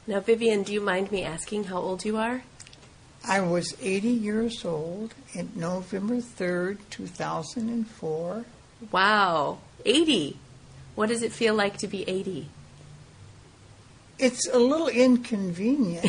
Now, Vivian, do you mind me asking how old you are? I was 80 years old on November 3rd, 2004. Wow, 80. What does it feel like to be 80? It's a little inconvenient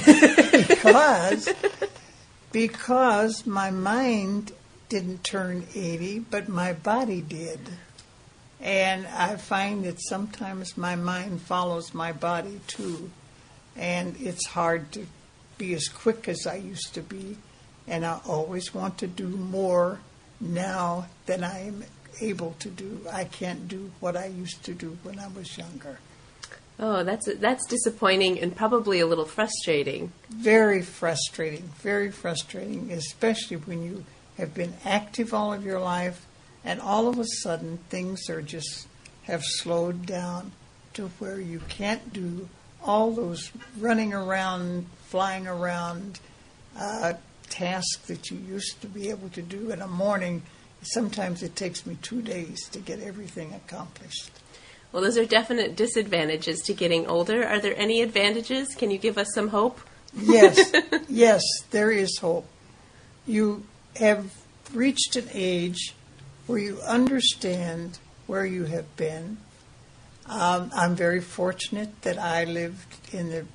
because my mind didn't turn 80, but my body did. And I find that sometimes my mind follows my body too. And it's hard to be as quick as I used to be. And I always want to do more now than I am able to do. I can't do what I used to do when I was younger. Oh, that's disappointing and probably a little frustrating. Very frustrating, especially when you have been active all of your life and all of a sudden things have slowed down to where you can't do all those running around, flying around tasks that you used to be able to do in a morning. Sometimes it takes me 2 days to get everything accomplished. Well, those are definite disadvantages to getting older. Are there any advantages? Can you give us some hope? Yes, there is hope. You have reached an age where you understand where you have been. I'm very fortunate that I lived in the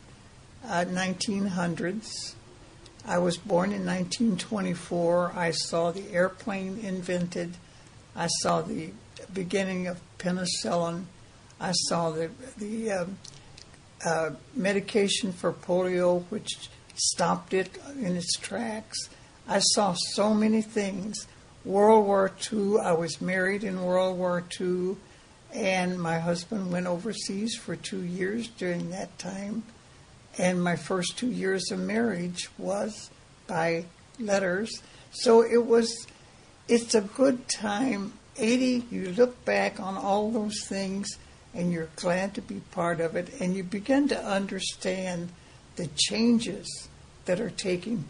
1900s. I was born in 1924. I saw the airplane invented. I saw the beginning of penicillin. I saw the medication for polio, which stopped it in its tracks. I saw so many things. World War II, I was married in World War II, and my husband went overseas for 2 years during that time. And my first 2 years of marriage was by letters. So it's a good time. 80, you look back on all those things, and you're glad to be part of it, and you begin to understand the changes that are taking